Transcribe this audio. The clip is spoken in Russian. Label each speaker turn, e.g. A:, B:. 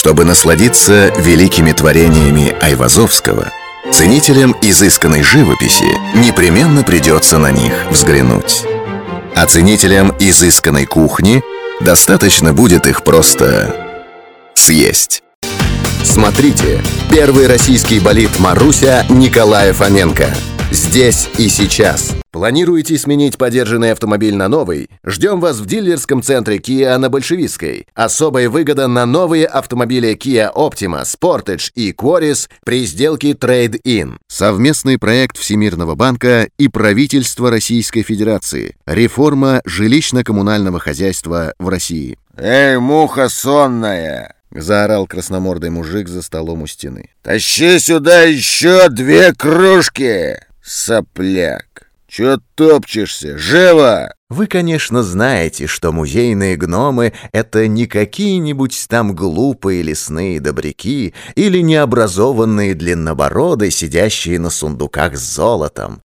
A: Чтобы насладиться великими творениями Айвазовского, ценителям изысканной живописи непременно придется на них взглянуть. А ценителям изысканной кухни достаточно будет их просто съесть. Смотрите, первый российский болид «Маруся» Николая Фоменко. Здесь и сейчас. Планируете сменить подержанный автомобиль на новый? Ждем вас в дилерском центре Kia на Большевистской. Особая выгода на новые автомобили Kia Optima, Sportage и Quaris при сделке Trade-in. Совместный проект Всемирного банка и правительства Российской Федерации. Реформа жилищно-коммунального хозяйства в России.
B: «Эй, муха сонная!»
A: — заорал красномордый мужик за столом у стены.
B: «Тащи сюда еще 2 кружки, сопляк! Чё топчешься? Живо!»
A: Вы, конечно, знаете, что музейные гномы — это не какие-нибудь там глупые лесные добряки или необразованные длиннобороды, сидящие на сундуках с золотом.